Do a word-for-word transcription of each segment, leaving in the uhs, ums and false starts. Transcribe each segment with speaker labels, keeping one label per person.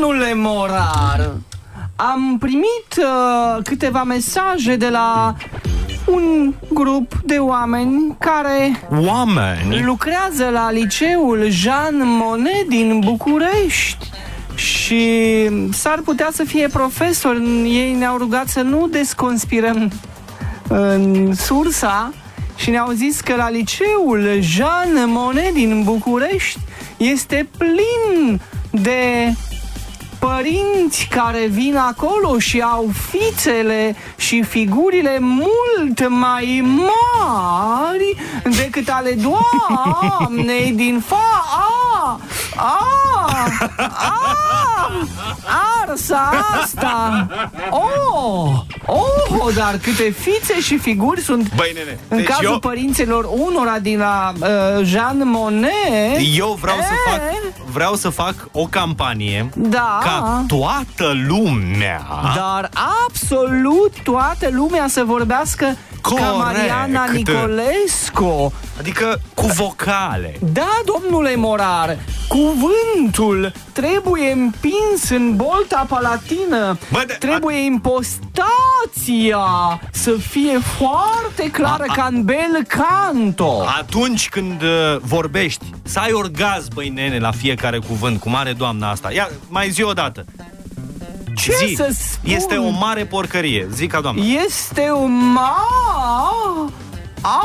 Speaker 1: Domnule Morar, am primit uh, câteva mesaje de la un grup de oameni care
Speaker 2: Oameni?
Speaker 1: lucrează la liceul Jean Monnet din București și s-ar putea să fie profesori. Ei ne-au rugat să nu desconspirăm în sursa și ne-au zis că la liceul Jean Monnet din București este plin de părinți care vin acolo și au fițele și figurile mult mai mari decât ale doamnei din fa... A, a, a, arsa asta! Oh, oh, dar câte fițe și figuri sunt.
Speaker 2: Băi, nene,
Speaker 1: în
Speaker 2: deci
Speaker 1: cazul
Speaker 2: eu...
Speaker 1: părinților unora din la uh, Jean Monnet.
Speaker 2: Eu vreau
Speaker 1: e...
Speaker 2: să fac Vreau să fac o campanie,
Speaker 1: da,
Speaker 2: ca toată lumea,
Speaker 1: dar absolut toată lumea să vorbească
Speaker 2: corect,
Speaker 1: ca Mariana Nicolescu.
Speaker 2: Adică cu vocale.
Speaker 1: Da, domnule Morar, cuvântul trebuie împins în bolta palatină.
Speaker 2: Bă, de,
Speaker 1: trebuie a... impostația să fie foarte clară, a, a, ca în bel canto.
Speaker 2: Atunci când uh, vorbești, să ai orgasm, băi nene, la fiecare cuvânt, cum are doamna asta. Ia, mai zi o dată.
Speaker 1: Ce
Speaker 2: zi,
Speaker 1: să spun?
Speaker 2: Este o mare porcărie, zic ca doamna.
Speaker 1: Este o ma... A...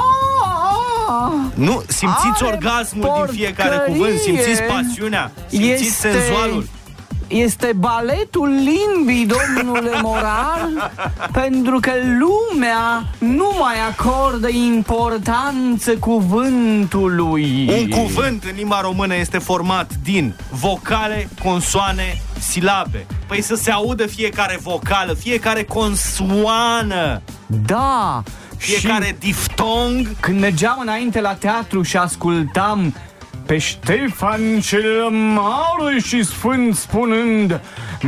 Speaker 2: Nu, simțiți
Speaker 1: Are
Speaker 2: orgasmul
Speaker 1: porcărie.
Speaker 2: din fiecare cuvânt, simțiți pasiunea, simțiți
Speaker 1: este...
Speaker 2: senzualul.
Speaker 1: Este baletul limbii, domnule Morar, pentru că lumea nu mai acordă importanță cuvântului.
Speaker 2: Un cuvânt în limba română este format din vocale, consoane, silabe. Păi să se audă fiecare vocală, fiecare consoană.
Speaker 1: Da.
Speaker 2: Fiecare
Speaker 1: și
Speaker 2: diftong.
Speaker 1: când mergeam înainte la teatru și ascultam pe Ștefan cel Mare și Sfânt spunând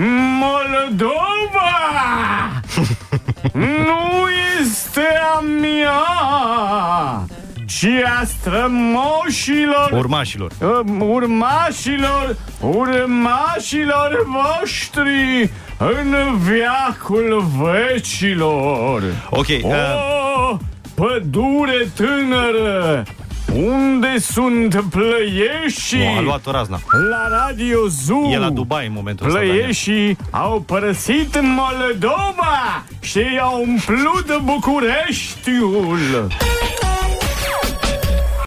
Speaker 1: Moldova nu este a mea, ci a strămoșilor,
Speaker 2: Urmașilor
Speaker 1: Urmașilor Urmașilor voștri în veacul vecilor.
Speaker 2: Ok, uh...
Speaker 1: O, pădure tânără, unde sunt plăieșii?
Speaker 2: O, a luat o razna.
Speaker 1: La Radio Zoo.
Speaker 2: E la Dubai în momentul ăsta.
Speaker 1: Plăieșii au părăsit Moldova și au umplut Bucureștiul.